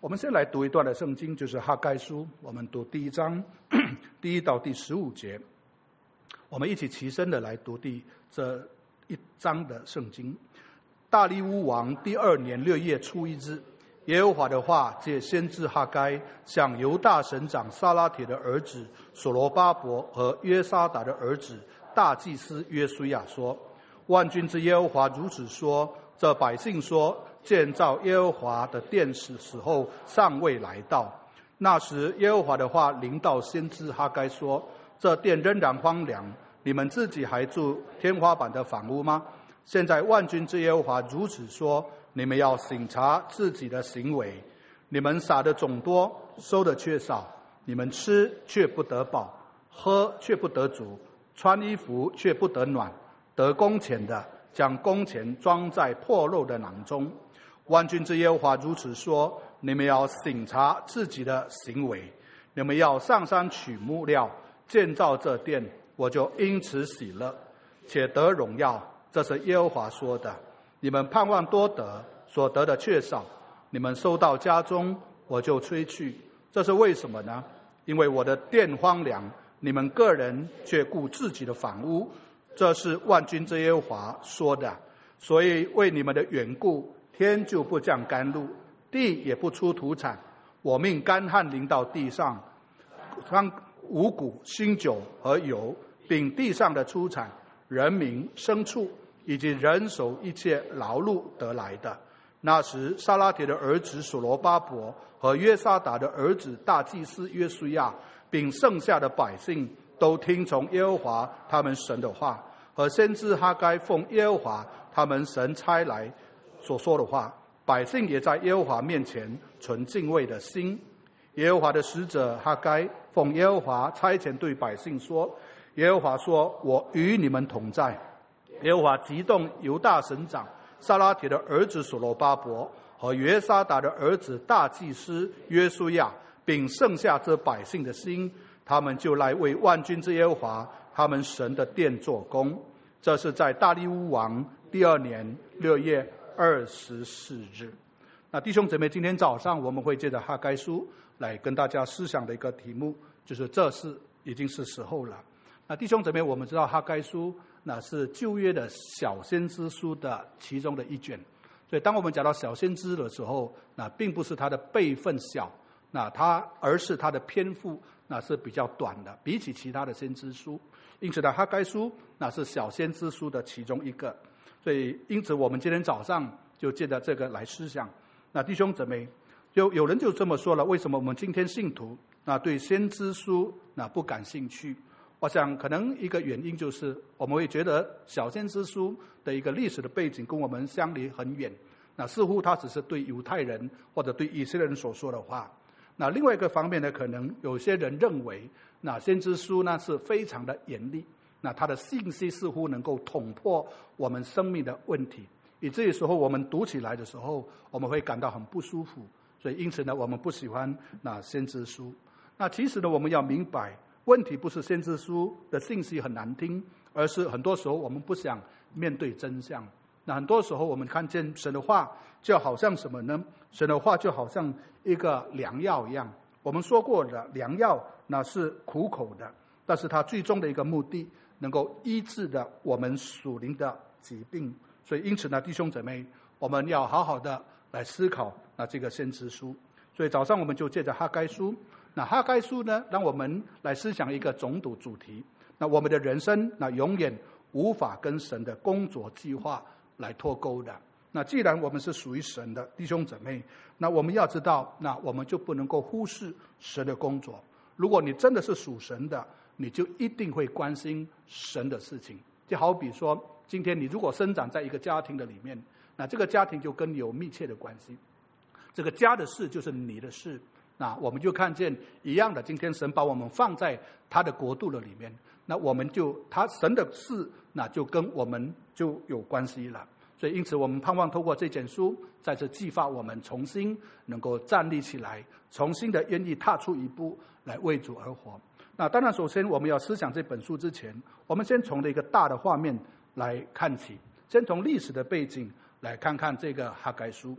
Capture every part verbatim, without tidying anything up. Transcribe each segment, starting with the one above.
我们先来读一段的圣经，就是哈该书，我们读第一章第一到第十五节。我们一起齐声的来读第这一章的圣经。大利乌王第二年六月初一日，耶和华的话借先知哈该向犹大省长撒拉铁的儿子所罗巴伯和约沙达的儿子大祭司约书亚说：万军之耶和华如此说，这百姓说，建造耶和华的殿时时候尚未来到。那时耶和华的话临到先知哈该说：这殿仍然荒凉，你们自己还住天花板的房屋吗？现在万军之耶和华如此说，你们要省察自己的行为。你们撒的种多，收的却少，你们吃却不得饱，喝却不得足，穿衣服却不得暖，得工钱的将工钱装在破漏的囊中。万军之耶和华如此说，你们要省察自己的行为。你们要上山取木料，建造这殿，我就因此喜乐，且得荣耀。这是耶和华说的。你们盼望多得，所得的却少，你们收到家中，我就吹去。这是为什么呢？因为我的殿荒凉，你们个人却顾自己的房屋。这是万军之耶和华说的。所以为你们的缘故，天就不降甘露，地也不出土产。我命干旱临到地上，当五谷、新酒和油，并地上的出产，人民、牲畜以及人手一切劳碌得来的。那时撒拉铁的儿子所罗巴伯和约沙达的儿子大祭司约书亚，并剩下的百姓，都听从耶和华他们神的话，和先知哈该奉耶和华他们神差来所说的话。百姓也在耶和华面前存敬畏的心。耶和华的使者哈该奉耶和华差遣对百姓说：耶和华说，我与你们同在。耶和华激动犹大省长撒拉铁的儿子所罗巴伯和约沙达的儿子大祭司约书亚，并剩下这百姓的心，他们就来为万军之耶和华他们神的殿做工。这是在大利乌王第二年六月二十四日。那弟兄姊妹，今天早上我们会借着哈该书来跟大家思想的一个题目，就是这事已经是时候了。那弟兄姊妹，我们知道哈该书那是旧约的小先知书的其中的一卷，所以当我们讲到小先知的时候，那并不是它的辈分小，那它而是它的篇幅那是比较短的，比起其他的先知书。因此呢，哈该书那是小先知书的其中一个。所以因此我们今天早上就借着这个来思想。那弟兄姊妹，就有人就这么说了，为什么我们今天信徒那对先知书那不感兴趣？我想可能一个原因就是我们会觉得小先知书的一个历史的背景跟我们相离很远，那似乎它只是对犹太人或者对以色列人所说的话。那另外一个方面呢，可能有些人认为那先知书呢是非常的严厉，那它的信息似乎能够捅破我们生命的问题，以至于时候我们读起来的时候我们会感到很不舒服。所以因此呢，我们不喜欢那先知书。那其实呢，我们要明白，问题不是先知书的信息很难听，而是很多时候我们不想面对真相。那很多时候我们看见神的话就好像什么呢？神的话就好像一个良药一样。我们说过的良药那是苦口的，但是它最终的一个目的能够医治的我们属灵的疾病。所以因此呢，弟兄姊妹，我们要好好的来思考那这个先知书。所以早上我们就借着哈该书，那哈该书呢，让我们来思想一个总主主题。那我们的人生那永远无法跟神的工作计划来脱钩的。那既然我们是属于神的弟兄姊妹，那我们要知道，那我们就不能够忽视神的工作。如果你真的是属神的，你就一定会关心神的事情。就好比说，今天你如果生长在一个家庭的里面，那这个家庭就跟你有密切的关系，这个家的事就是你的事。那我们就看见一样的，今天神把我们放在他的国度的里面，那我们就他神的事那就跟我们就有关系了。所以因此我们盼望透过这卷书再次激发我们重新能够站立起来，重新的愿意踏出一步来为主而活。那当然首先我们要思想这本书之前，我们先从一个大的画面来看起，先从历史的背景来看看这个哈该书。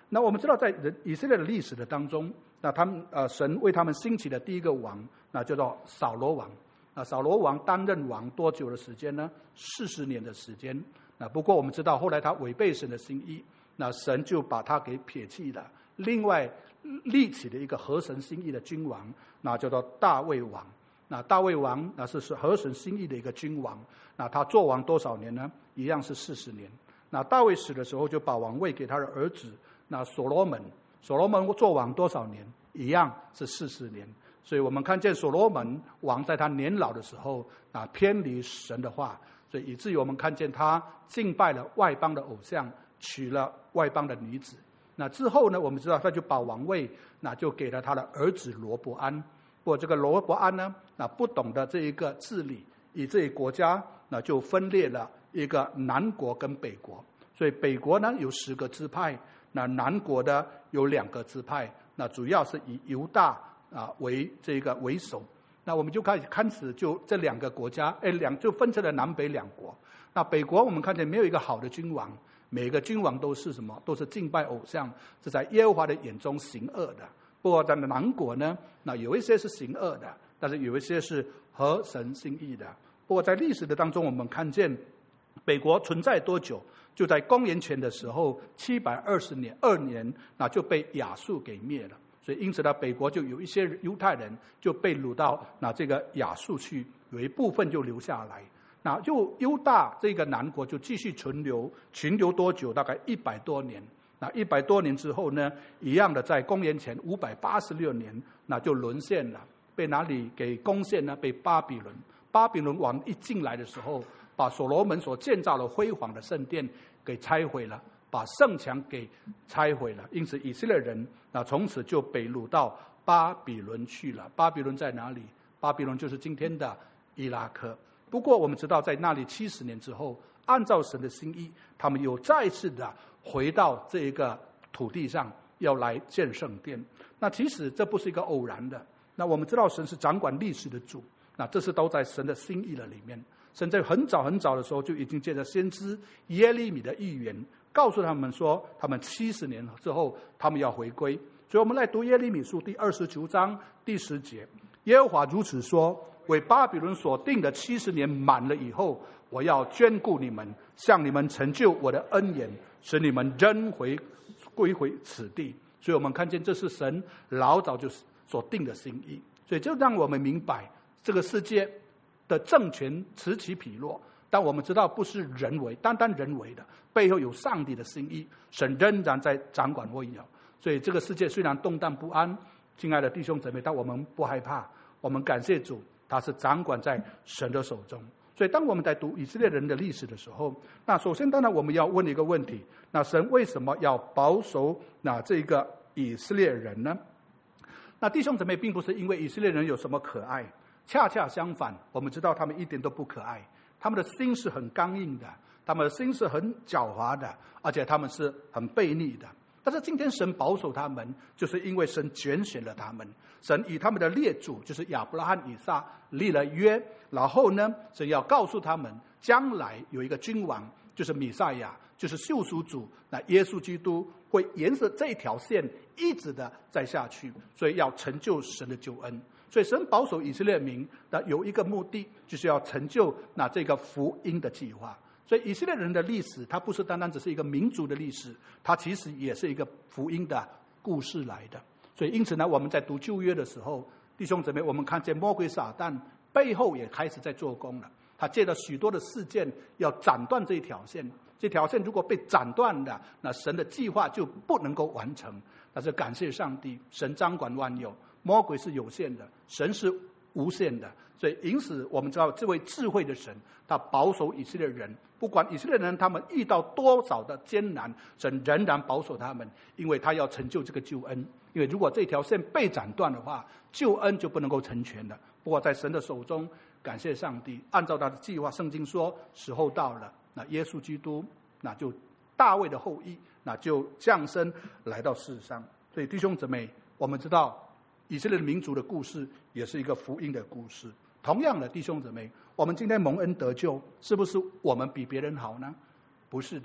那我们知道，在以色列的历史的当中，那他们呃神为他们兴起的第一个王，那叫做扫罗王。那扫罗王担任王多久的时间呢？四十年的时间。那不过我们知道，后来他违背神的心意，那神就把他给撇弃了。另外立起了一个合神心意的君王，那叫做大卫王。那大卫王那是是合神心意的一个君王。那他做王多少年呢？一样是四十年。那大卫死的时候，就把王位给他的儿子那所罗门。所罗门做王多少年？一样是四十年。所以我们看见所罗门王在他年老的时候啊，偏离神的话，所以以至于我们看见他敬拜了外邦的偶像，娶了外邦的女子。那之后呢，我们知道他就把王位那就给了他的儿子罗伯安。不过这个罗伯安呢，那不懂得这一个治理，以至于国家那就分裂了一个南国跟北国。所以北国呢有十个支派，那南国的有两个支派，那主要是以犹大啊为这个为首。那我们就开始开始就这两个国家，哎，两就分成了南北两国。那北国我们看见没有一个好的君王，每个君王都是什么？都是敬拜偶像，是在耶和华的眼中行恶的。不过在南国呢，那有一些是行恶的，但是有一些是合神心意的。不过在历史的当中，我们看见北国存在多久？就在公元前的时候，七百二十年二年，那就被亚述给灭了。所以因此呢，北国就有一些犹太人就被掳到那这个亚述去，有一部分就留下来。那就犹大这个南国就继续存留，存留多久？大概一百多年。那一百多年之后呢，一样的在公元前五百八十六年，那就沦陷了，被哪里给攻陷呢？被巴比伦。巴比伦王一进来的时候，把所罗门所建造的辉煌的圣殿给拆毁了，把圣墙给拆毁了。因此以色列人那从此就北掳到巴比伦去了。巴比伦在哪里？巴比伦就是今天的伊拉克。不过我们知道，在那里七十年之后，按照神的心意，他们又再次的回到这一个土地上，要来建圣殿。那其实这不是一个偶然的。那我们知道神是掌管历史的主，那这是都在神的心意的里面。神在很早很早的时候就已经借着先知耶利米的预言，告诉他们说，他们七十年之后他们要回归。所以我们来读耶利米书第二十九章第十节，耶和华如此说，为巴比伦所定的七十年满了以后，我要眷顾你们，向你们成就我的恩言，使你们仍回归回此地。所以我们看见这是神老早就所定的心意。所以就让我们明白，这个世界的政权此起彼落，但我们知道不是人为，单单人为的，背后有上帝的心意，神仍然在掌管握有。所以这个世界虽然动荡不安，亲爱的弟兄姊妹，但我们不害怕，我们感谢主，他是掌管在神的手中。所以当我们在读以色列人的历史的时候，那首先当然我们要问一个问题，那神为什么要保守那这个以色列人呢？那弟兄姊妹，并不是因为以色列人有什么可爱，恰恰相反，我们知道他们一点都不可爱，他们的心是很刚硬的，他们的心是很狡猾的，而且他们是很悖逆的。但是今天神保守他们，就是因为神拣选了他们，神以他们的列祖就是亚伯拉罕、以撒立了约，然后呢，神要告诉他们，将来有一个君王，就是弥赛亚，就是救赎主，那耶稣基督会沿着这条线一直的再下去，所以要成就神的救恩。所以神保守以色列民的有一个目的，就是要成就那这个福音的计划。所以以色列人的历史，它不是单单只是一个民族的历史，它其实也是一个福音的故事来的。所以因此呢，我们在读旧约的时候，弟兄姊妹，我们看见魔鬼撒旦背后也开始在做工了。他借了许多的事件要斩断这一条线，这条线如果被斩断了，那神的计划就不能够完成。但是感谢上帝，神掌管万有，魔鬼是有限的，神是无限的。所以因此我们知道，这位智慧的神，他保守以色列人，不管以色列人他们遇到多少的艰难，神仍然保守他们，因为他要成就这个救恩。因为如果这条线被斩断的话，救恩就不能够成全了。不过在神的手中，感谢上帝，按照他的计划，圣经说时候到了，那耶稣基督那就大卫的后裔，那就降生来到世上。所以弟兄姊妹，我们知道以色列民族的故事也是一个福音的故事。同样的，弟兄姊妹，我们今天蒙恩得救，是不是我们比别人好呢？不是的。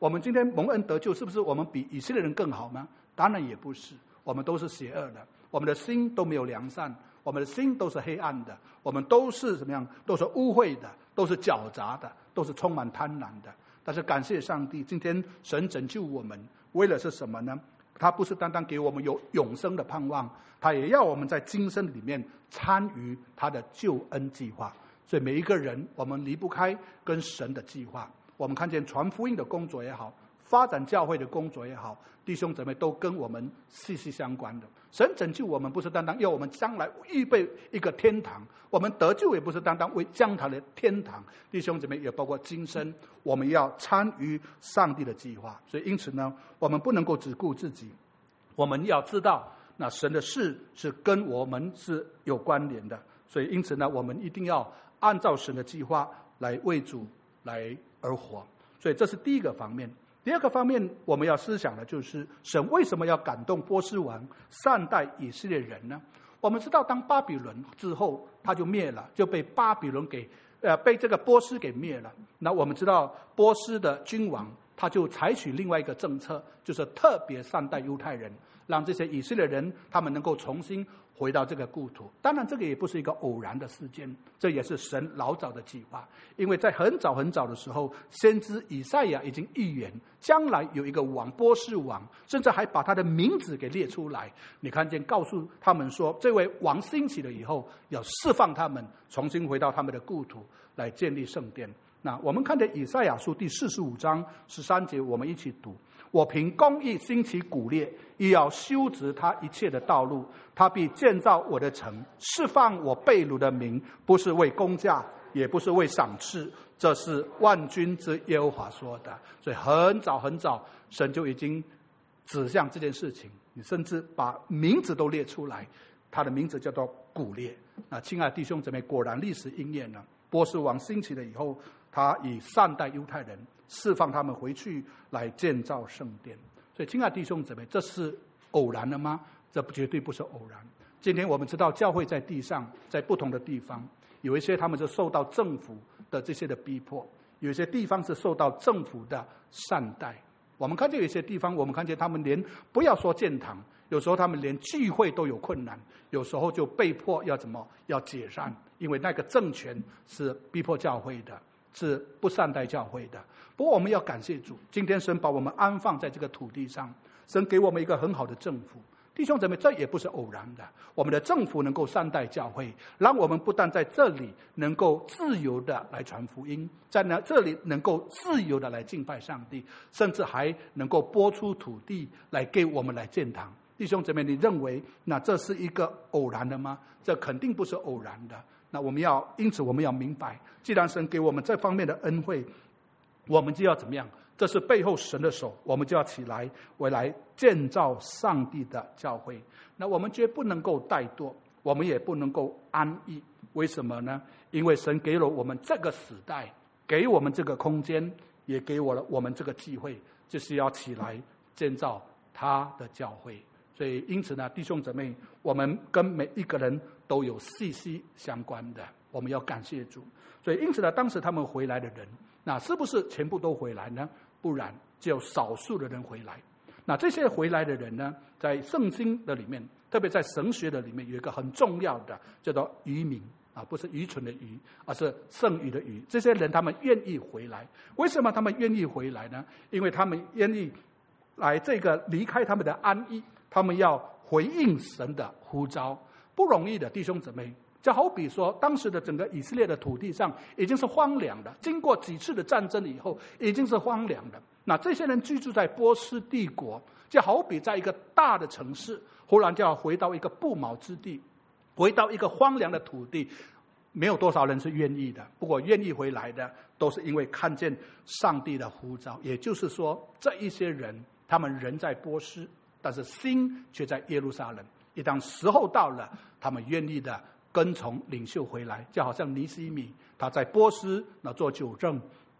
我们今天蒙恩得救，是不是我们比以色列人更好吗？当然也不是，我们都是邪恶的，我们的心都没有良善，我们的心都是黑暗的，我们都是怎么样？都是污秽的，都是狡诈的，都是充满贪婪的。但是感谢上帝，今天神拯救我们，为了是什么呢？他不是单单给我们有永生的盼望，他也要我们在今生里面参与他的救恩计划。所以每一个人，我们离不开跟神的计划。我们看见传福音的工作也好，发展教会的工作也好，弟兄姊妹都跟我们息息相关的。神拯救我们，不是单单要我们将来预备一个天堂，我们得救也不是单单为将来的天堂，弟兄姊妹也包括今生，我们要参与上帝的计划。所以因此呢，我们不能够只顾自己，我们要知道那神的事是跟我们是有关联的。所以因此呢，我们一定要按照神的计划来为主来而活。所以这是第一个方面。第二个方面，我们要思想的就是神为什么要感动波斯王善待以色列人呢？我们知道，当巴比伦之后，他就灭了，就被巴比伦给呃被这个波斯给灭了。那我们知道，波斯的君王他就采取另外一个政策，就是特别善待犹太人，让这些以色列人他们能够重新回到这个故土。当然这个也不是一个偶然的事件，这也是神老早的计划。因为在很早很早的时候，先知以赛亚已经预言将来有一个王，波斯王，甚至还把他的名字给列出来。你看见告诉他们说，这位王兴起了以后，要释放他们，重新回到他们的故土，来建立圣殿。那我们看见以赛亚书第四十五章十三节，我们一起读：我凭公义兴起古列，亦要修直他一切的道路。他必建造我的城，释放我被掳的民，不是为公价，也不是为赏赐，这是万军之耶和华说的。所以很早很早，神就已经指向这件事情，你甚至把名字都列出来，他的名字叫做古列。那亲爱的弟兄姊妹，果然历史应验了。波斯王兴起了以后，他以善待犹太人，释放他们回去来建造圣殿。所以亲爱的弟兄姊妹，这是偶然的吗？这绝对不是偶然。今天我们知道教会在地上，在不同的地方，有一些他们是受到政府的这些的逼迫，有一些地方是受到政府的善待。我们看见有一些地方，我们看见他们连不要说建堂，有时候他们连聚会都有困难，有时候就被迫要怎么要解散，因为那个政权是逼迫教会的，是不善待教会的。不过我们要感谢主，今天神把我们安放在这个土地上，神给我们一个很好的政府。弟兄姊妹，这也不是偶然的。我们的政府能够善待教会，让我们不但在这里能够自由的来传福音，在这里能够自由的来敬拜上帝，甚至还能够拨出土地来给我们来建堂。弟兄姊妹，你认为那这是一个偶然的吗？这肯定不是偶然的。那我们要因此我们要明白，既然神给我们这方面的恩惠，我们就要怎么样？这是背后神的手，我们就要起来为来建造上帝的教会。那我们绝不能够怠惰，我们也不能够安逸。为什么呢？因为神给了我们这个时代，给我们这个空间，也给我了我们这个机会，就是要起来建造他的教会。所以因此呢，弟兄姊妹，我们跟每一个人都有息息相关的，我们要感谢主。所以因此呢，当时他们回来的人，那是不是全部都回来呢？不然，只有少数的人回来。那这些回来的人呢，在圣经的里面，特别在神学的里面，有一个很重要的叫做渔民啊，不是愚蠢的愚，而是剩余的余。这些人他们愿意回来，为什么他们愿意回来呢？因为他们愿意来这个离开他们的安逸，他们要回应神的呼召，不容易的，弟兄姊妹。就好比说，当时的整个以色列的土地上已经是荒凉的，经过几次的战争以后，已经是荒凉的。那这些人居住在波斯帝国，就好比在一个大的城市，忽然就要回到一个不毛之地，回到一个荒凉的土地，没有多少人是愿意的。不过愿意回来的，都是因为看见上帝的呼召。也就是说，这一些人，他们人在波斯，但是心却在耶路撒冷。一旦时候到了，他们愿意的跟从领袖回来，就好像尼西米他在波斯那做酒政，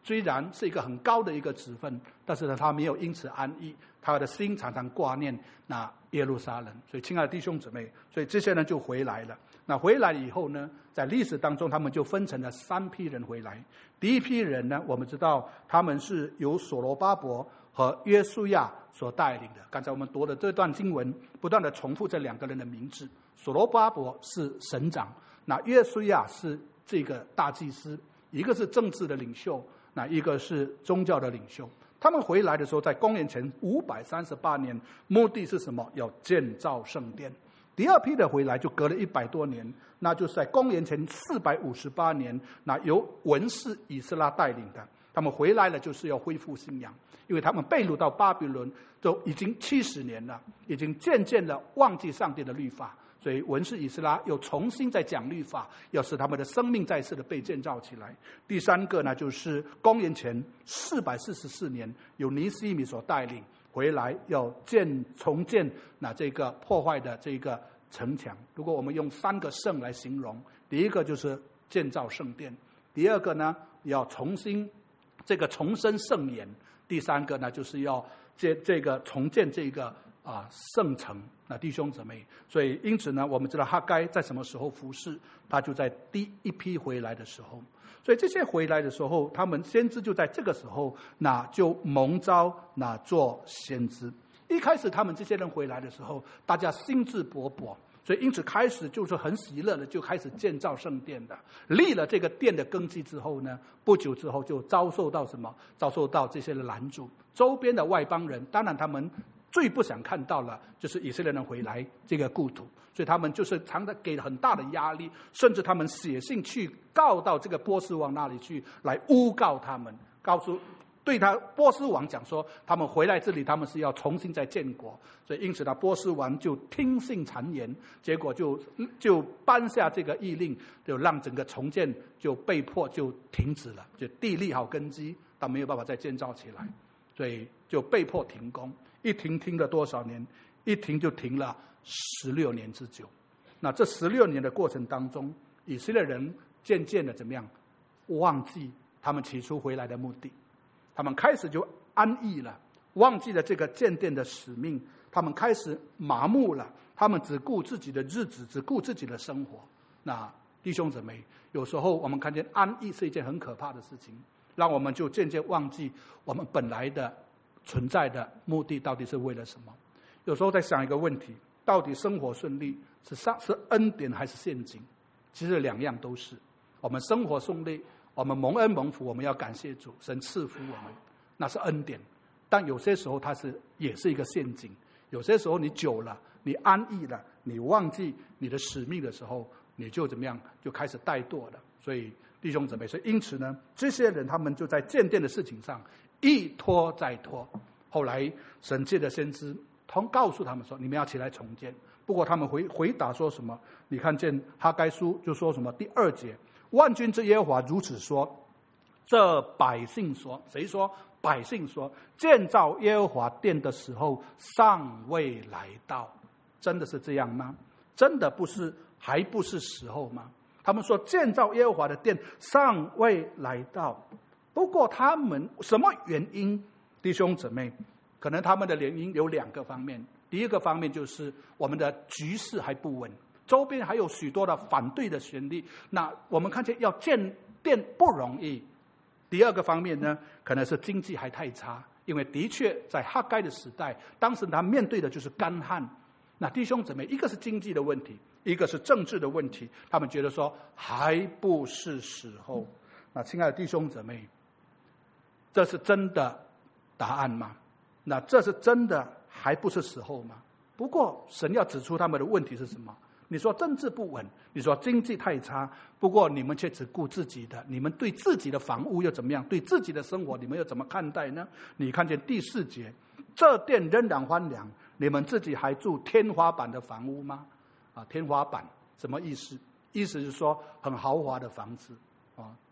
虽然是一个很高的一个职分，但是呢，他没有因此安逸，他的心常常挂念那耶路撒冷。所以，亲爱的弟兄姊妹，所以这些人就回来了。那回来以后呢，在历史当中，他们就分成了三批人回来。第一批人呢，我们知道他们是由所罗巴伯和约书亚所带领的。刚才我们读的这段经文，不断的重复这两个人的名字。所罗巴伯是省长，那约书亚是这个大祭司，一个是政治的领袖，那一个是宗教的领袖。他们回来的时候，在公元前五百三十八年，目的是什么？要建造圣殿。第二批的回来就隔了一百多年，那就是在公元前四百五十八年，那由文士以斯拉带领的。他们回来了，就是要恢复信仰，因为他们被掳到巴比伦都已经七十年了，已经渐渐的忘记上帝的律法，所以文士以斯拉又重新再讲律法，要使他们的生命再次的被建造起来。第三个呢，就是公元前四百四十四年，由尼希米所带领回来，要建重建那这个破坏的这个城墙。如果我们用三个圣来形容，第一个就是建造圣殿，第二个呢要重新这个重生圣言，第三个呢就是要这这个重建这个啊圣城。那弟兄姊妹，所以因此呢，我们知道哈该在什么时候服侍，他就在第一批回来的时候。所以这些回来的时候，他们先知就在这个时候，那就蒙召那做先知。一开始他们这些人回来的时候，大家兴致勃勃，所以因此开始就是很喜乐的，就开始建造圣殿的。立了这个殿的根基之后呢，不久之后就遭受到什么？遭受到这些的拦阻。周边的外邦人，当然他们最不想看到了，就是以色列人回来这个故土，所以他们就是常常给很大的压力，甚至他们写信去告到这个波斯王那里去，来诬告他们，告诉对他波斯王讲说，他们回来这里，他们是要重新再建国。所以因此呢，波斯王就听信谗言，结果就就颁下这个谕令，就让整个重建就被迫就停止了，就地立好根基，但没有办法再建造起来，所以就被迫停工。一停停了多少年？一停就停了十六年之久。那这十六年的过程当中，以色列人渐渐的怎么样？忘记他们起初回来的目的，他们开始就安逸了，忘记了这个建殿的使命，他们开始麻木了，他们只顾自己的日子，只顾自己的生活。那弟兄姊妹，有时候我们看见安逸是一件很可怕的事情，让我们就渐渐忘记我们本来的存在的目的到底是为了什么。有时候在想一个问题，到底生活顺利是上是恩典还是陷阱？其实两样都是。我们生活顺利，我们蒙恩蒙福，我们要感谢主，神赐福我们，那是恩典。但有些时候它是也是一个陷阱，有些时候你久了，你安逸了，你忘记你的使命的时候，你就怎么样，就开始怠惰了。所以弟兄姊妹，所以因此呢，这些人他们就在建殿的事情上一拖再拖。后来神借的先知同告诉他们说，你们要起来重建。不过他们回回答说什么？你看见哈该书就说什么？第二节，万军之耶和华如此说，这百姓说，谁说？百姓说，建造耶和华殿的时候尚未来到。真的是这样吗？真的不是，还不是时候吗？他们说建造耶和华的殿尚未来到。不过他们什么原因？弟兄姊妹，可能他们的原因有两个方面。第一个方面就是我们的局势还不稳，周边还有许多的反对的旋律，那我们看见要建殿不容易。第二个方面呢，可能是经济还太差，因为的确在哈该的时代，当时他面对的就是干旱。那弟兄姊妹，一个是经济的问题，一个是政治的问题，他们觉得说还不是时候。那亲爱的弟兄姊妹，这是真的答案吗？那这是真的还不是时候吗？不过神要指出他们的问题是什么？你说政治不稳，你说经济太差，不过你们却只顾自己的，你们对自己的房屋又怎么样？对自己的生活你们又怎么看待呢？你看见第四节，这殿仍然荒凉，你们自己还住天花板的房屋吗？啊，天花板什么意思？意思是说很豪华的房子啊，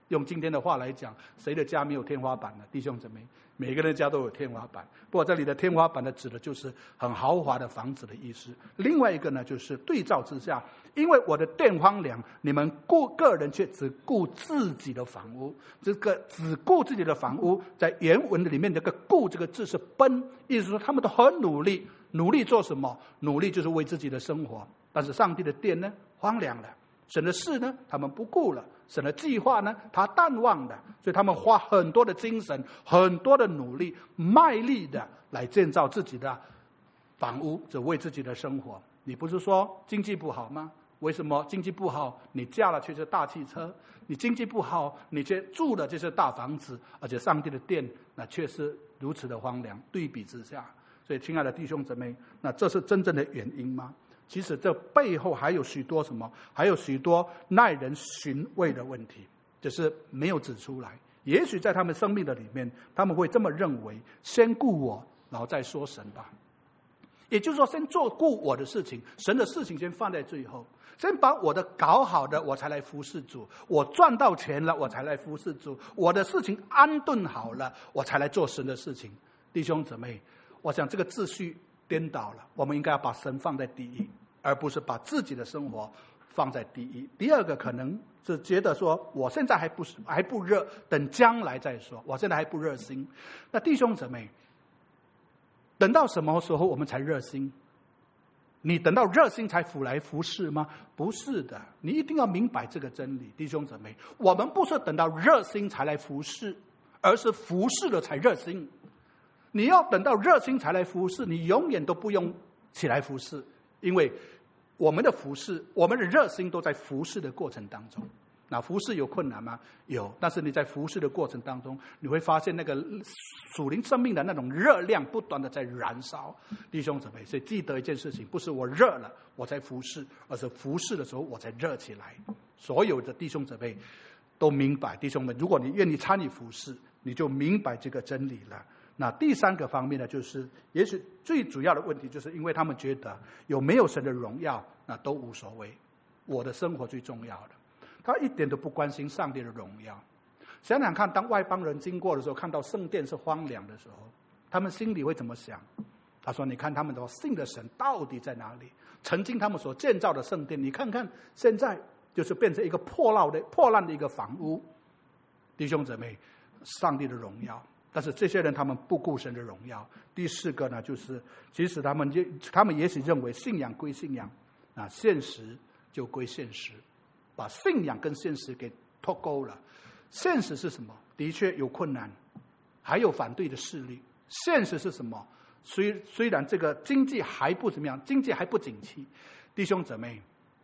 用今天的话来讲，谁的家没有天花板呢？弟兄姊妹，每个人的家都有天花板。不过这里的天花板呢，指的就是很豪华的房子的意思。另外一个呢，就是对照之下，因为我的殿荒凉，你们顾个人却只顾自己的房屋。这个只顾自己的房屋，在原文里面这个顾这个字是奔，意思说他们都很努力，努力做什么？努力就是为自己的生活。但是上帝的殿呢，荒凉了。神的事呢，他们不顾了；神的计划呢，他淡忘了。所以他们花很多的精神、很多的努力、卖力的来建造自己的房屋，只为自己的生活。你不是说经济不好吗？为什么经济不好，你驾了却是大汽车？你经济不好，你却住了这些大房子，而且上帝的殿那却是如此的荒凉。对比之下，所以亲爱的弟兄姊妹，那这是真正的原因吗？其实这背后还有许多什么？还有许多耐人寻味的问题，只是没有指出来。也许在他们生命的里面，他们会这么认为：先顾我，然后再说神吧。也就是说，先做顾我的事情，神的事情先放在最后。先把我的搞好的，我才来服侍主；我赚到钱了，我才来服侍主；我的事情安顿好了，我才来做神的事情。弟兄姊妹，我想这个秩序颠倒了，我们应该要把神放在第一，而不是把自己的生活放在第一。第二个可能是觉得说，我现在还不还不热，等将来再说，我现在还不热心。那弟兄姊妹，等到什么时候我们才热心？你等到热心才服来服侍吗？不是的，你一定要明白这个真理。弟兄姊妹，我们不是等到热心才来服侍，而是服侍了才热心。你要等到热心才来服侍，你永远都不用起来服侍，因为我们的服侍，我们的热心都在服侍的过程当中。那服侍有困难吗？有，但是你在服侍的过程当中，你会发现那个属灵生命的那种热量不断的在燃烧。弟兄姊妹，所以记得一件事情，不是我热了我才服侍，而是服侍的时候我才热起来。所有的弟兄姊妹都明白，弟兄们，如果你愿意参与服侍，你就明白这个真理了。那第三个方面呢，就是也许最主要的问题，就是因为他们觉得有没有神的荣耀，那都无所谓，我的生活最重要的。他一点都不关心上帝的荣耀。想想看，当外邦人经过的时候，看到圣殿是荒凉的时候，他们心里会怎么想？他说：“你看他们所信的神到底在哪里？曾经他们所建造的圣殿，你看看现在就是变成一个破烂的、破烂的一个房屋。”弟兄姊妹，上帝的荣耀。但是这些人他们不顾神的荣耀。第四个呢，就是其实他们他们也许认为信仰归信仰，啊，现实就归现实。把信仰跟现实给脱钩了。现实是什么？的确有困难，还有反对的势力。现实是什么？虽虽然这个经济还不怎么样，经济还不景气，弟兄姊妹，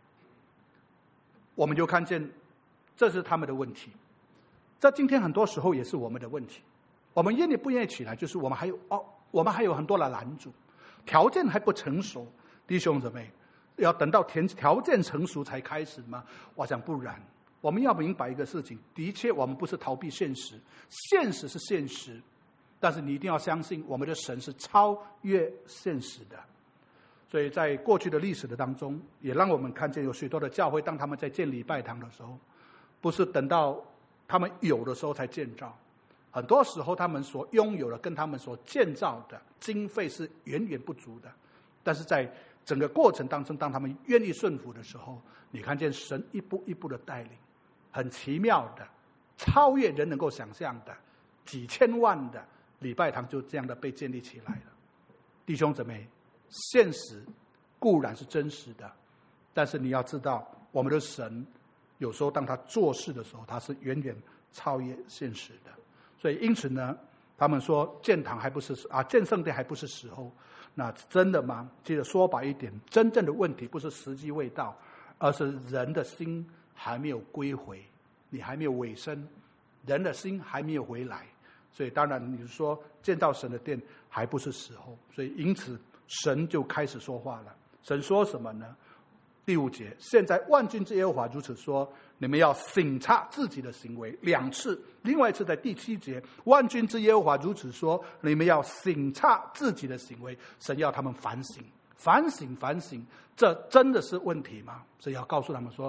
我们就看见这是他们的问题。这今天很多时候也是我们的问题。我们愿意不愿意起来，就是我们还有哦，我们还有很多的拦阻，条件还不成熟，弟兄姊妹。要等到条件成熟才开始吗？我想不然。我们要明白一个事情，的确我们不是逃避现实，现实是现实，但是你一定要相信我们的神是超越现实的。所以在过去的历史的当中，也让我们看见有许多的教会，当他们在建礼拜堂的时候，不是等到他们有的时候才建造，很多时候他们所拥有的跟他们所建造的经费是远远不足的。但是在整个过程当中，当他们愿意顺服的时候，你看见神一步一步的带领，很奇妙的，超越人能够想象的，几千万的礼拜堂就这样的被建立起来了。弟兄姊妹，现实固然是真实的，但是你要知道，我们的神有时候当他做事的时候，他是远远超越现实的。所以因此呢，他们说建堂还不是啊，建圣殿还不是时候。那真的吗？记得说白一点，真正的问题不是时机未到，而是人的心还没有归回，你还没有委身，人的心还没有回来。所以当然你说建造神的殿还不是时候，所以因此神就开始说话了。神说什么呢？第五节，现在万军之耶和华如此说，你们要省察自己的行为。两次，另外一次在第七节，万军之耶和华如此说，你们要省察自己的行为。神要他们反省，反省，反省，这真的是问题吗？所以要告诉他们说，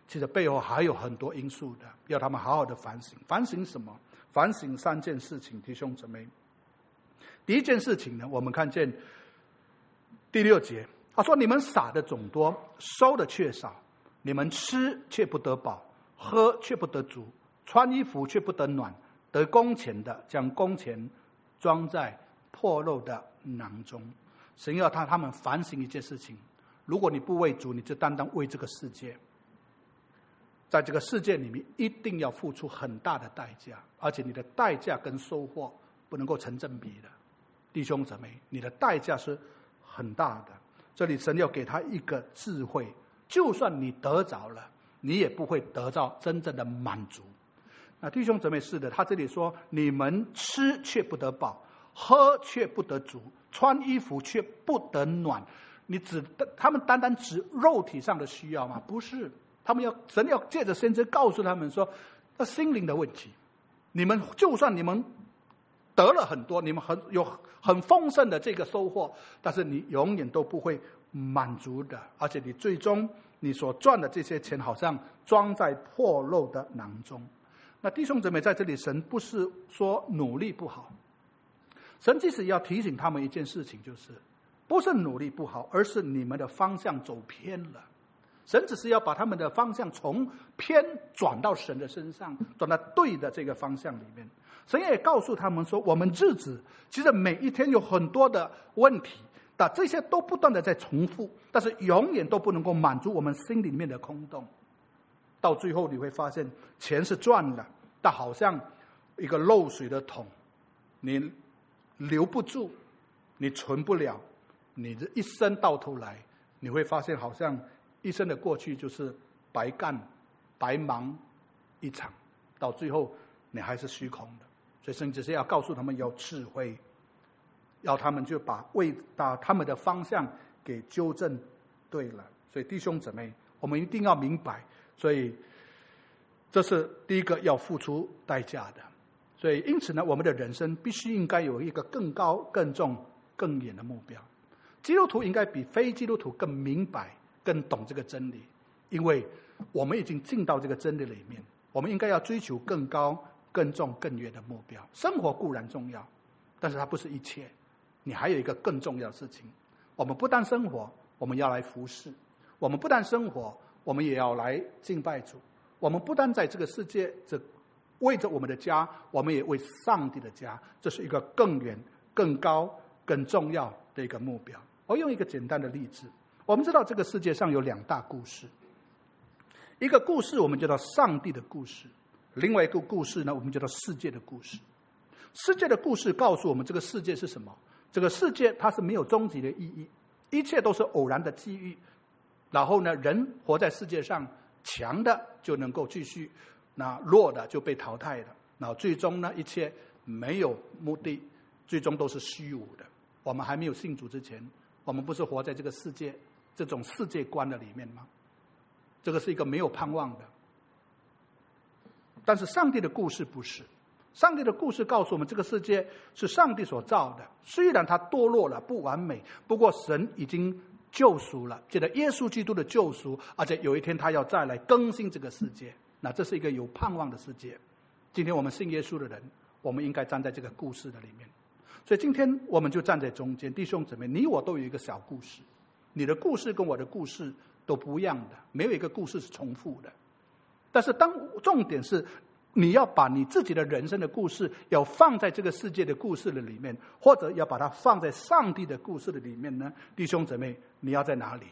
其实背后还有很多因素的，要他们好好的反省。反省什么？反省三件事情，弟兄姊妹。第一件事情呢，我们看见第六节，他说：“你们撒的种多，收的却少；你们吃却不得饱，喝却不得足，穿衣服却不得暖。得工钱的，将工钱装在破漏的囊中。”神要他他们反省一件事情：如果你不为主，你就单单为这个世界。在这个世界里面，一定要付出很大的代价，而且你的代价跟收获不能够成正比的。弟兄姊妹，你的代价是很大的。这里神要给他一个智慧，就算你得着了，你也不会得到真正的满足。那弟兄姊妹，是的，他这里说：你们吃却不得饱，喝却不得足，穿衣服却不得暖。你只他们单单指肉体上的需要吗？不是。他们要神要借着先知告诉他们说，那心灵的问题，你们就算你们得了很多，你们很有很丰盛的这个收获，但是你永远都不会满足的，而且你最终你所赚的这些钱好像装在破漏的囊中。那弟兄姊妹，在这里神不是说努力不好，神其实要提醒他们一件事情，就是不是努力不好，而是你们的方向走偏了。神只是要把他们的方向从偏转到神的身上，转到对的这个方向里面。神也告诉他们说，我们日子其实每一天有很多的问题，但这些都不断的在重复，但是永远都不能够满足我们心里面的空洞。到最后你会发现，钱是赚了，但好像一个漏水的桶，你留不住，你存不了，你这一生到头来，你会发现好像一生的过去就是白干白忙一场，到最后你还是虚空的。所以神只是要告诉他们有智慧，要他们就把为把他们的方向给纠正对了。所以弟兄姊妹，我们一定要明白，所以这是第一个要付出代价的。所以因此呢，我们的人生必须应该有一个更高更重更远的目标。基督徒应该比非基督徒更明白更懂这个真理，因为我们已经进到这个真理里面，我们应该要追求更高更重更远的目标。生活固然重要，但是它不是一切，你还有一个更重要的事情。我们不但生活，我们要来服侍；我们不但生活，我们也要来敬拜主。我们不但在这个世界这为着我们的家，我们也为上帝的家，这是一个更远更高更重要的一个目标。我用一个简单的例子，我们知道这个世界上有两大故事，一个故事我们叫做上帝的故事，另外一个故事呢，我们叫做世界的故事。世界的故事告诉我们这个世界是什么？这个世界它是没有终极的意义，一切都是偶然的机遇。然后呢，人活在世界上，强的就能够继续，那弱的就被淘汰了。然后最终呢，一切没有目的，最终都是虚无的。我们还没有信主之前，我们不是活在这个世界这种世界观的里面吗？这个是一个没有盼望的。但是上帝的故事不是，上帝的故事告诉我们，这个世界是上帝所造的，虽然它堕落了不完美，不过神已经救赎了，借着耶稣基督的救赎，而且有一天他要再来更新这个世界。那这是一个有盼望的世界。今天我们信耶稣的人，我们应该站在这个故事的里面。所以今天我们就站在中间，弟兄姊妹，你我都有一个小故事，你的故事跟我的故事都不一样的，没有一个故事是重复的。但是当重点是你要把你自己的人生的故事要放在这个世界的故事的里面，或者要把它放在上帝的故事的里面呢？弟兄姊妹，你要在哪里？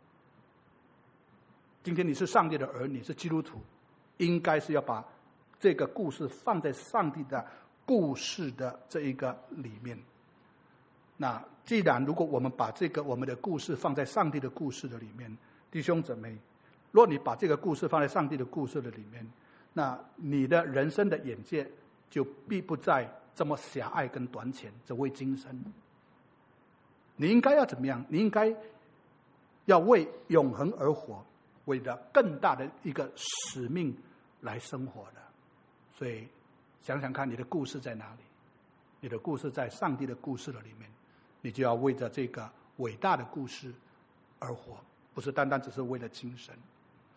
今天你是上帝的儿女，是基督徒，应该是要把这个故事放在上帝的故事的这一个里面。那既然如果我们把这个我们的故事放在上帝的故事的里面，弟兄姊妹，若你把这个故事放在上帝的故事的里面，那你的人生的眼界就必不再这么狭隘跟短浅，只为今生。你应该要怎么样？你应该要为永恒而活，为了更大的一个使命来生活的。所以想想看，你的故事在哪里？你的故事在上帝的故事的里面，你就要为着这个伟大的故事而活，不是单单只是为了今生。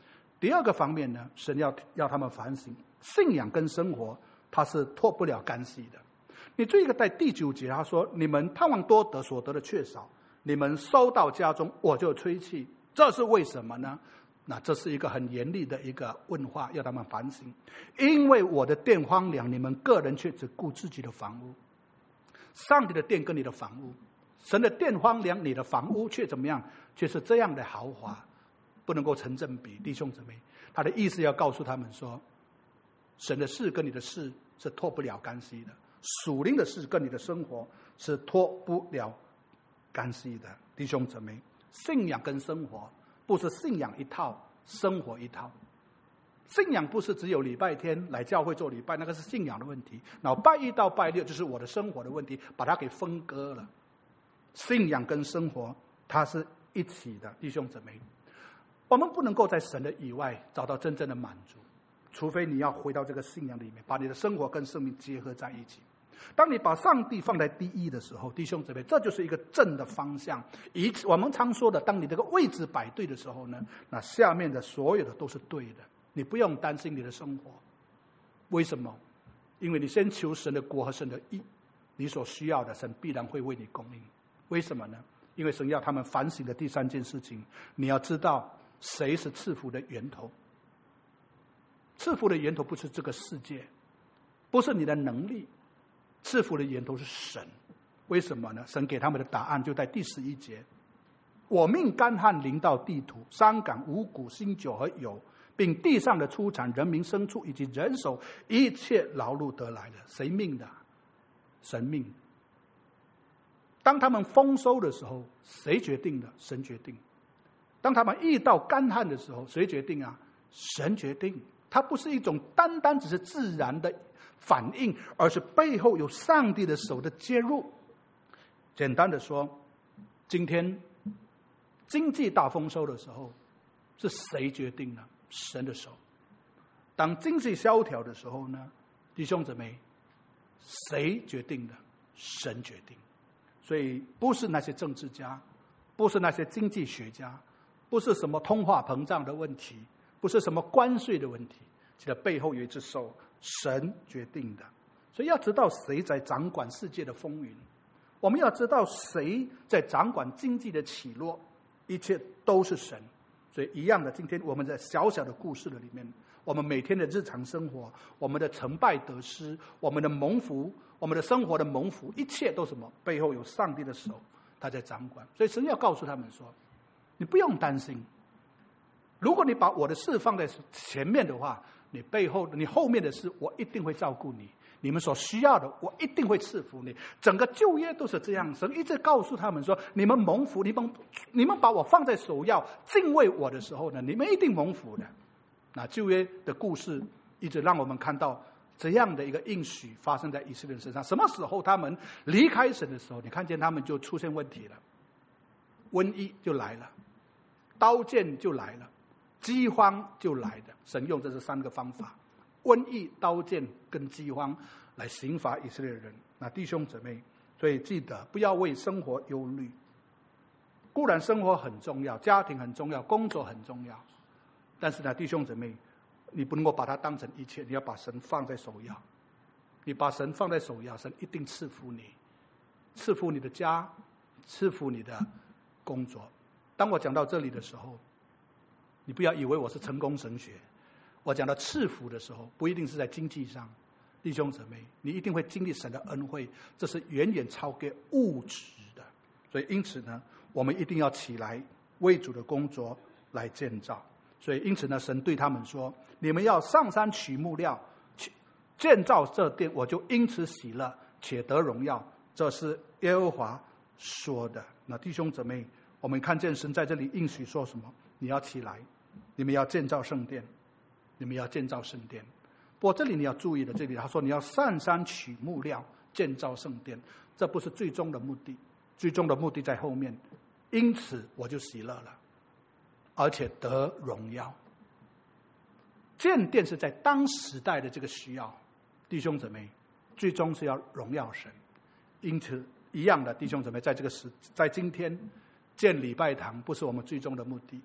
第二个方面呢，神要要他们反省，信仰跟生活它是脱不了干系的。你注意一个在第九节他说，你们盼望多得，所得的却少，你们收到家中我就吹气，这是为什么呢？那这是一个很严厉的一个问话，要他们反省。因为我的殿荒凉，你们个人却只顾自己的房屋。上帝的殿跟你的房屋，神的殿荒凉，你的房屋却怎么样？却是这样的豪华，不能够成正比。弟兄姊妹，他的意思要告诉他们说，神的事跟你的事是脱不了干系的，属灵的事跟你的生活是脱不了干系的。弟兄姊妹，信仰跟生活不是信仰一套，生活一套。信仰不是只有礼拜天来教会做礼拜，那个是信仰的问题。然后拜一到拜六就是我的生活的问题，把它给分割了。信仰跟生活它是一起的，弟兄姊妹，我们不能够在神的以外找到真正的满足，除非你要回到这个信仰里面，把你的生活跟生命结合在一起。当你把上帝放在第一的时候，弟兄姊妹，这就是一个正的方向。以我们常说的，当你这个位置摆对的时候呢，那下面的所有的都是对的。你不用担心你的生活，为什么？因为你先求神的国和神的义，你所需要的神必然会为你供应。为什么呢？因为神要他们反省的第三件事情，你要知道谁是赐福的源头。赐福的源头不是这个世界，不是你的能力，赐福的源头是神。为什么呢？神给他们的答案就在第十一节，我命干旱临到地土，山岗五谷新酒和油，并地上的出产，人民牲畜以及人手一切劳碌得来的。谁命的？神命。当他们丰收的时候，谁决定的？神决定。当他们遇到干旱的时候，谁决定啊？神决定。它不是一种单单只是自然的反应，而是背后有上帝的手的介入。简单的说，今天经济大丰收的时候，是谁决定呢？神的手。当经济萧条的时候呢，弟兄姊妹，谁决定的？神决定。所以不是那些政治家，不是那些经济学家，不是什么通货膨胀的问题，不是什么关税的问题，其实背后有一只手，神决定的。所以要知道谁在掌管世界的风云，我们要知道谁在掌管经济的起落，一切都是神。所以一样的，今天我们在小小的故事的里面，我们每天的日常生活，我们的成败得失，我们的蒙福，我们的生活的蒙福，一切都什么？背后有上帝的手，他在掌管。所以神要告诉他们说，你不用担心，如果你把我的事放在前面的话，你背后你后面的事我一定会照顾你，你们所需要的我一定会赐福你。整个旧约都是这样，神一直告诉他们说，你们蒙福，你们你们把我放在首要，敬畏我的时候呢，你们一定蒙福的。那旧约的故事一直让我们看到这样的一个应许发生在以色列人身上。什么时候他们离开神的时候，你看见他们就出现问题了，瘟疫就来了，刀剑就来了，饥荒就来的。神用这是三个方法，瘟疫、刀剑跟饥荒来刑罚以色列人。那弟兄姊妹，所以记得不要为生活忧虑。固然生活很重要，家庭很重要，工作很重要，但是呢，弟兄姊妹，你不能够把它当成一切，你要把神放在首要。你把神放在首要，神一定赐福你，赐福你的家，赐福你的工作。当我讲到这里的时候，你不要以为我是成功神学。我讲到赐福的时候，不一定是在经济上，弟兄姊妹，你一定会经历神的恩惠，这是远远超过物质的。所以因此呢，我们一定要起来为主的工作来建造。所以因此呢，神对他们说，你们要上山取木料，建造这殿，我就因此喜乐，且得荣耀。这是耶和华说的。那弟兄姊妹，我们看见神在这里应许说什么？你要起来，你们要建造圣殿，你们要建造圣殿。不过这里你要注意的，这里他说你要上山取木料，建造圣殿，这不是最终的目的，最终的目的在后面。因此我就喜乐了，而且得荣耀。建殿是在当时代的这个需要，弟兄姊妹，最终是要荣耀神。因此一样的，弟兄姊妹，在这个时，在今天建礼拜堂不是我们最终的目的，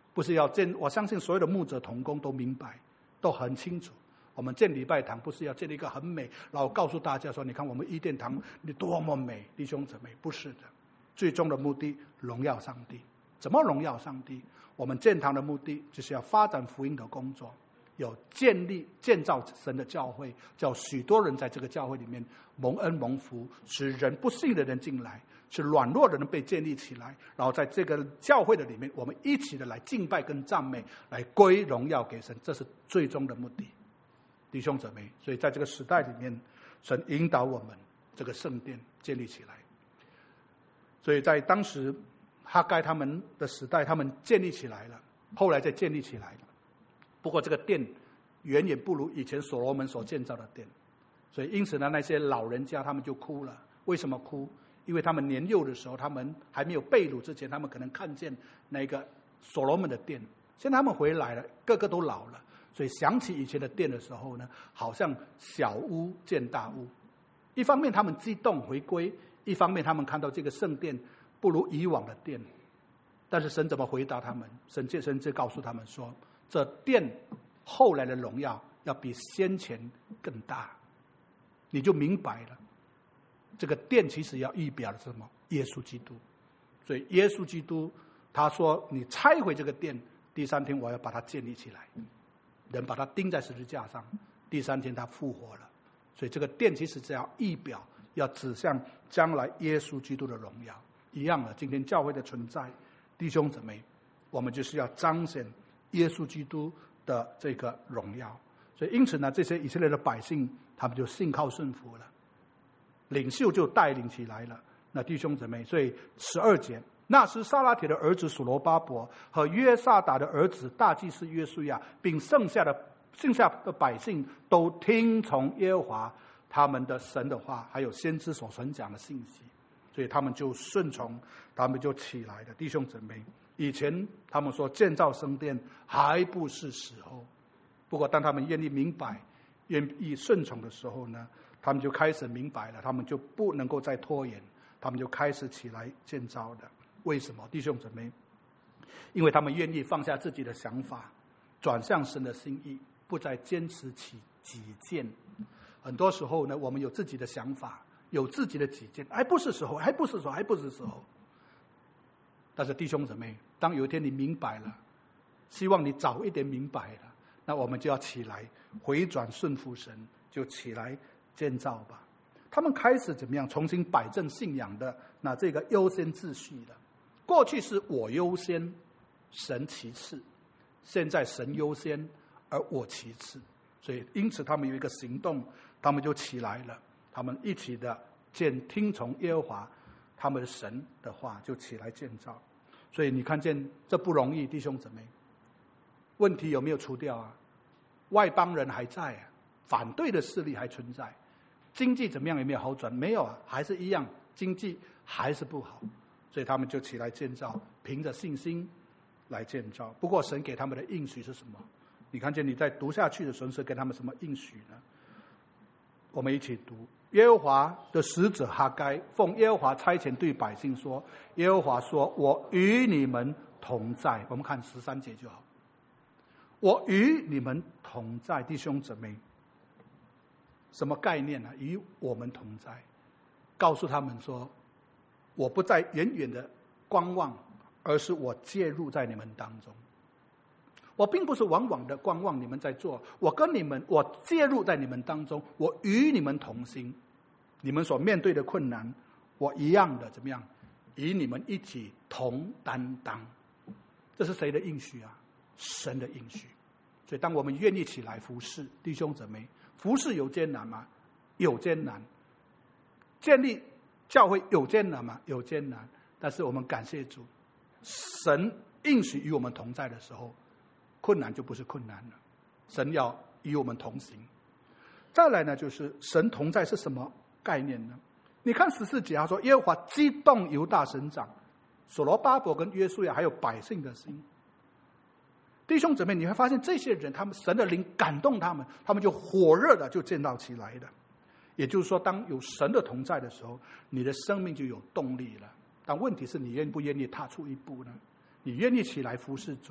不是要建，我相信所有的牧者同工都明白，都很清楚。我们建礼拜堂不是要建立一个很美，然后告诉大家说，你看我们伊甸堂你多么美，弟兄姊妹，不是的。最终的目的，荣耀上帝。怎么荣耀上帝？我们建堂的目的就是要发展福音的工作，有建立建造神的教会，叫许多人在这个教会里面蒙恩蒙福，使人不信的人进来，使软弱的人被建立起来，然后在这个教会的里面，我们一起的来敬拜跟赞美，来归荣耀给神，这是最终的目的，弟兄姊妹。所以在这个时代里面，神引导我们这个圣殿建立起来。所以在当时哈该他们的时代，他们建立起来了，后来再建立起来了。不过这个殿远远不如以前所罗门所建造的殿，所以因此呢，那些老人家他们就哭了。为什么哭？因为他们年幼的时候，他们还没有被掳之前，他们可能看见那个所罗门的殿。现在他们回来了，个个都老了，所以想起以前的殿的时候呢，好像小巫见大巫。一方面他们激动回归，一方面他们看到这个圣殿不如以往的殿。但是神怎么回答他们？神借神就告诉他们说，这殿后来的荣耀要比先前更大。你就明白了，这个殿其实要预表的是什么？耶稣基督。所以耶稣基督他说，你拆毁这个殿，第三天我要把它建立起来。人把它钉在十字架上，第三天他复活了。所以这个殿其实只要预表，要指向将来耶稣基督的荣耀。一样的，今天教会的存在，弟兄姊妹，我们就是要彰显耶稣基督的这个荣耀。所以因此呢，这些以色列的百姓他们就信靠顺服了，领袖就带领起来了。那弟兄姊妹，所以十二节，那时撒拉铁的儿子属罗巴伯和约萨达的儿子大祭司约书亚，并剩下的剩下的百姓都听从耶和华他们的神的话，还有先知所传讲的信息，所以他们就顺从，他们就起来了。弟兄姊妹，以前他们说建造圣殿还不是时候，不过当他们愿意明白、愿意顺从的时候呢，他们就开始明白了，他们就不能够再拖延，他们就开始起来建造的。为什么？弟兄姊妹，因为他们愿意放下自己的想法，转向神的心意，不再坚持起己见。很多时候呢，我们有自己的想法，有自己的己见，还不是时候，还不是时候，还不是时候。但是弟兄姊妹，当有一天你明白了，希望你早一点明白了，那我们就要起来回转顺服神，就起来建造吧。他们开始怎么样？重新摆正信仰的那这个优先秩序了。过去是我优先，神其次，现在神优先，而我其次。所以因此他们有一个行动，他们就起来了，他们一起的见听从耶和华他们的神的话，就起来建造。所以你看见这不容易，弟兄姊妹。问题有没有除掉啊？外邦人还在啊，反对的势力还存在。经济怎么样？有没有好转？没有啊，还是一样，经济还是不好。所以他们就起来建造，凭着信心来建造。不过神给他们的应许是什么？你看见你在读下去的时候，神给他们什么应许呢？我们一起读。耶和华的使者哈该奉耶和华差遣对百姓说，耶和华说，我与你们同在。我们看十三节就好。我与你们同在，弟兄姊妹，什么概念呢？与我们同在，告诉他们说，我不再远远的观望，而是我介入在你们当中。我并不是往往的观望你们在做，我跟你们，我介入在你们当中，我与你们同心。你们所面对的困难，我一样的怎么样？与你们一起同担当。这是谁的应许啊？神的应许。所以当我们愿意起来服侍，弟兄姊妹，服侍有艰难吗？有艰难。建立教会有艰难吗？有艰难。但是我们感谢主，神应许与我们同在的时候，困难就不是困难了。神要与我们同行。再来呢，就是神同在是什么概念呢？你看十四节他说，耶和华激动犹大省长所罗巴伯跟约书亚还有百姓的心。弟兄姊妹，你会发现这些人，他们神的灵感动他们，他们就火热的就建造起来的。也就是说，当有神的同在的时候，你的生命就有动力了。但问题是你愿不愿意踏出一步呢？你愿意起来服侍主，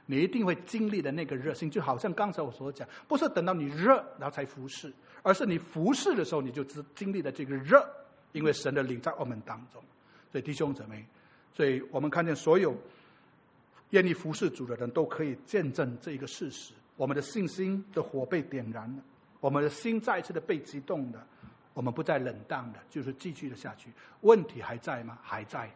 你一定会经历的那个热心，就好像刚才我所讲，不是等到你热然后才服侍，而是你服侍的时候你就经历了这个热，因为神的灵在我们当中。所以弟兄姊妹，所以我们看见所有愿意服侍主的人都可以见证这一个事实，我们的信心的火被点燃了，我们的心再次的被激动了，我们不再冷淡的，就是继续的下去。问题还在吗？还在。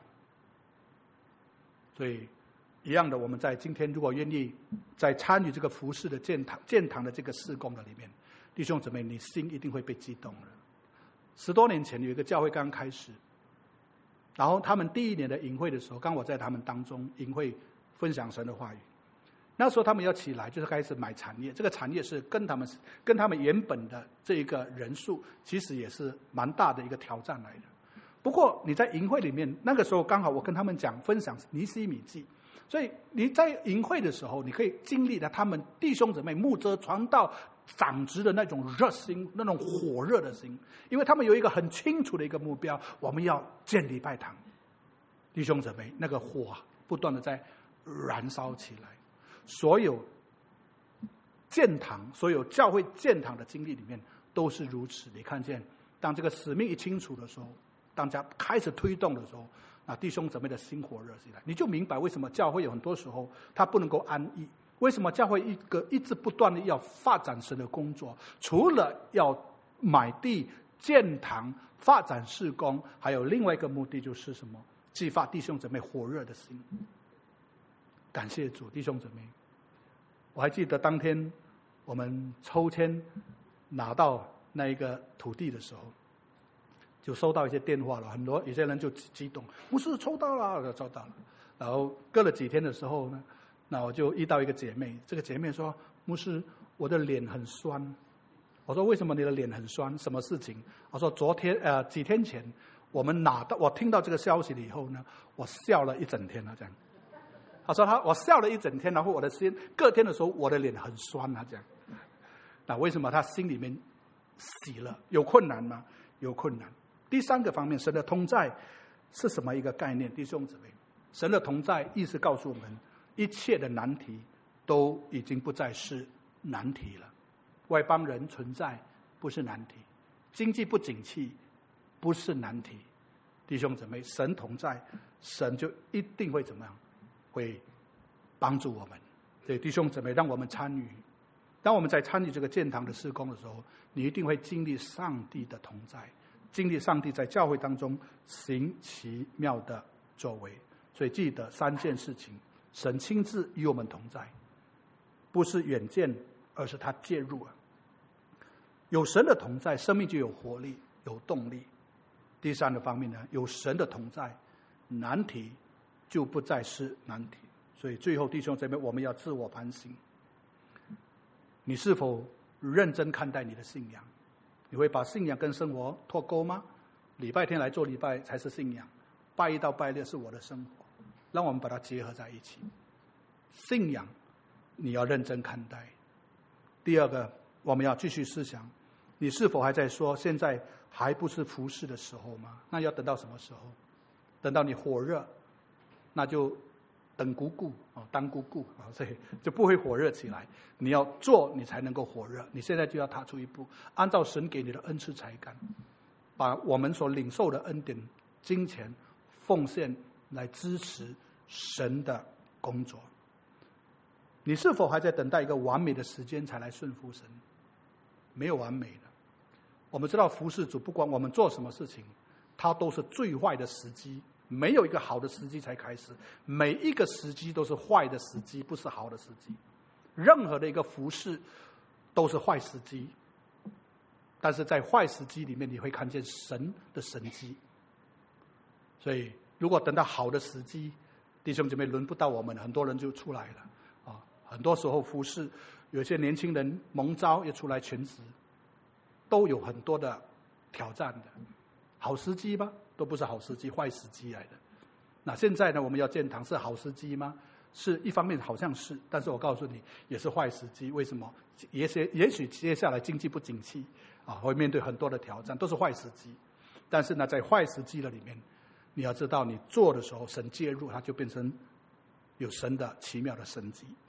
所以一样的，我们在今天如果愿意在参与这个服侍的建堂建堂的这个事工的里面，弟兄姊妹，你心一定会被激动了。十多年前有一个教会刚开始，然后他们第一年的营会的时候，刚我在他们当中营会分享神的话语，那时候他们要起来就是开始买产业，这个产业是跟他们跟他们原本的这一个人数其实也是蛮大的一个挑战来的。不过你在营会里面，那个时候刚好我跟他们讲分享尼希米记，所以你在营会的时候，你可以经历了他们弟兄姊妹牧者传道长职的那种热心，那种火热的心，因为他们有一个很清楚的一个目标，我们要建立拜堂。弟兄姊妹，那个火不断的在燃烧起来。所有建堂，所有教会建堂的经历里面都是如此。你看见，当这个使命一清楚的时候，当家开始推动的时候，那弟兄姊妹的心火热起来，你就明白为什么教会有很多时候它不能够安逸。为什么教会一个一直不断的要发展神的工作？除了要买地建堂、发展事工，还有另外一个目的就是什么？激发弟兄姊妹火热的心。感谢主，弟兄姊妹，我还记得当天我们抽签拿到那一个土地的时候，就收到一些电话了，很多有些人就激动，牧师抽到了，抽到了。然后隔了几天的时候呢，那我就遇到一个姐妹，这个姐妹说：“牧师，我的脸很酸。”我说：“为什么你的脸很酸？什么事情？”我说：“昨天呃几天前，我们拿到我听到这个消息了以后呢，我笑了一整天了。”这样，他说他我笑了一整天，然后我的心隔天的时候我的脸很酸啊，这样。那为什么他心里面喜乐？有困难吗？有困难。第三个方面，神的同在是什么一个概念？弟兄姊妹，神的同在意思告诉我们，一切的难题都已经不再是难题了。外邦人存在不是难题，经济不景气不是难题。弟兄姊妹，神同在，神就一定会怎么样？会帮助我们。所以弟兄姊妹，让我们参与。当我们在参与这个建堂的事工的时候，你一定会经历上帝的同在，经历上帝在教会当中行奇妙的作为。所以记得三件事情：神亲自与我们同在，不是远见，而是他介入了。有神的同在，生命就有活力、有动力。第三个方面呢，有神的同在，难题就不再是难题。所以最后弟兄姊妹，我们要自我反省：你是否认真看待你的信仰？你会把信仰跟生活脱钩吗？礼拜天来做礼拜才是信仰，拜一到拜六是我的生活。让我们把它结合在一起。信仰你要认真看待。第二个，我们要继续思想，你是否还在说现在还不是服侍的时候吗？那要等到什么时候？等到你火热，那就等姑姑啊，当姑姑啊，所以就不会火热起来。你要做，你才能够火热。你现在就要踏出一步，按照神给你的恩赐才干，把我们所领受的恩典、金钱、奉献来支持神的工作。你是否还在等待一个完美的时间才来顺服神？没有完美的。我们知道服侍主，不管我们做什么事情，它都是最坏的时机，没有一个好的时机才开始。每一个时机都是坏的时机，不是好的时机。任何的一个服侍都是坏时机，但是在坏时机里面，你会看见神的神迹。所以如果等到好的时机，弟兄姐妹，轮不到我们，很多人就出来了啊。很多时候服侍，有些年轻人蒙召也出来全职，都有很多的挑战的。好时机吗？都不是好时机，坏时机来的。那现在呢，我们要建堂是好时机吗？是一方面好像是，但是我告诉你，也是坏时机。为什么？也许也许接下来经济不景气啊，会面对很多的挑战，都是坏时机。但是呢，在坏时机的里面，你要知道，你做的时候，神介入，它就变成有神的奇妙的神迹。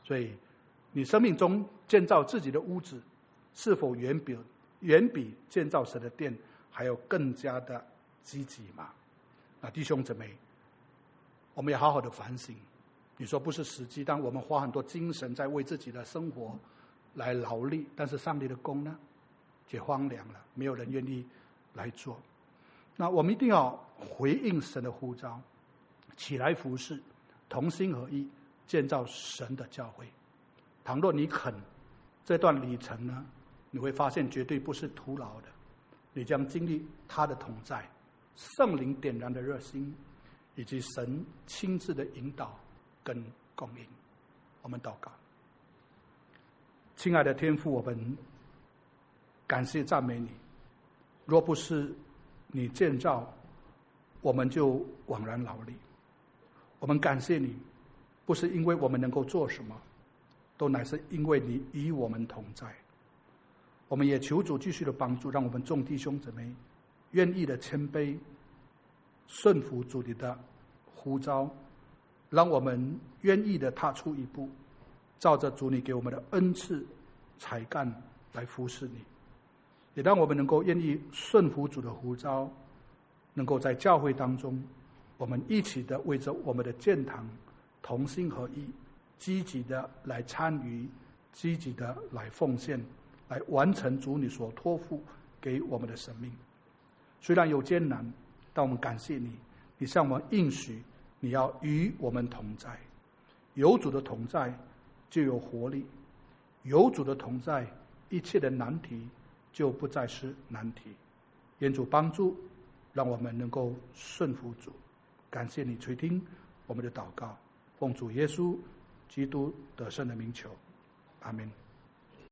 所以你生命中建造自己的屋子，是否远比远比建造神的殿还有更加的积极嘛？啊，弟兄姊妹，我们也好好的反省。你说不是实际，当我们花很多精神在为自己的生活来劳力，但是上帝的工呢，也荒凉了，没有人愿意来做。那我们一定要回应神的呼召，起来服侍，同心合意建造神的教会。倘若你肯，这段旅程呢，你会发现绝对不是徒劳的，你将经历他的同在，圣灵点燃的热心，以及神亲自的引导跟供应。我们祷告。亲爱的天父，我们感谢赞美你。若不是你建造，我们就枉然劳力。我们感谢你，不是因为我们能够做什么，都乃是因为你与我们同在。我们也求主继续的帮助，让我们众弟兄姊妹愿意的谦卑，顺服主你的呼召，让我们愿意的踏出一步，照着主你给我们的恩赐才干来服侍你，也让我们能够愿意顺服主的呼召，能够在教会当中，我们一起的为着我们的建堂同心合意，积极的来参与，积极的来奉献，来完成主你所托付给我们的生命。虽然有艰难，但我们感谢你，你向我们应许你要与我们同在。有主的同在就有活力，有主的同在，一切的难题就不再是难题。愿主帮助，让我们能够顺服主。感谢你垂听我们的祷告，奉主耶稣基督得胜的名求，阿们。